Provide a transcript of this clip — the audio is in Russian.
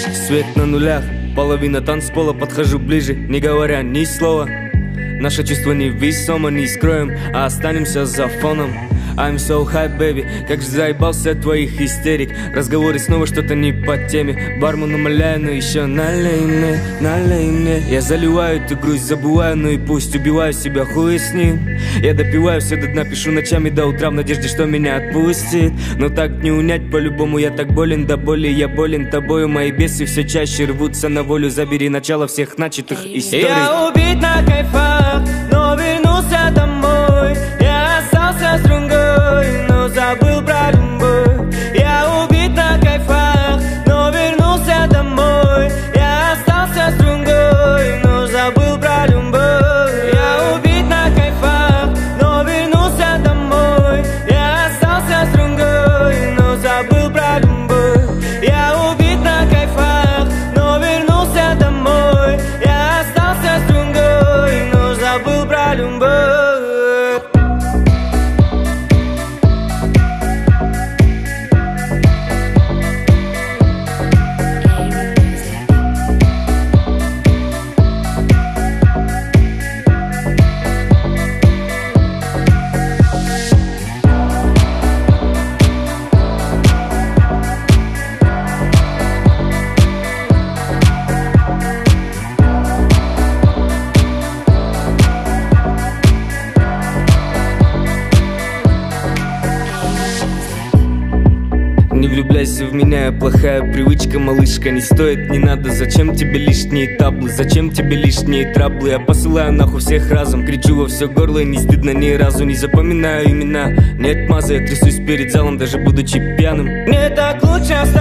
Свет на нулях, половина танцпола, подхожу ближе, не говоря ни слова. Наше чувство невесомо, не скроем, а останемся за фоном. I'm so high, baby, как же заебался от твоих истерик. Разговоры снова что-то не по теме. Бармен умоляю, но еще налей мне, налей мне. Я заливаю эту грусть, забываю, ну и пусть. Убиваю себя, хуй с ним. Я допиваю все до дна, пишу ночами до утра в надежде, что меня отпустит. Но так не унять по-любому, я так болен до боли. Я болен тобою, мои бесы все чаще рвутся на волю. Забери начало всех начатых историй. Я убит на кайфах, но вернулся домой. Я остался с другой, но забыл про любовь. Я убит на кайфах, но вернулся домой. Я остался с другой, но забыл про любовь. Я убит на кайфах, но вернулся домой. Я остался с другой, но забыл про любовь. Я убит на кайфах, но вернулся домой. Я остался с другой, но забыл про любовь. Не влюбляйся в меня, плохая привычка, малышка. Не стоит, не надо, зачем тебе лишние таблы? Зачем тебе лишние траблы? Я посылаю нахуй всех разом, кричу во все горло и не стыдно ни разу. Не запоминаю имена, нет мазы, я трясусь перед залом, даже будучи пьяным. Мне так лучше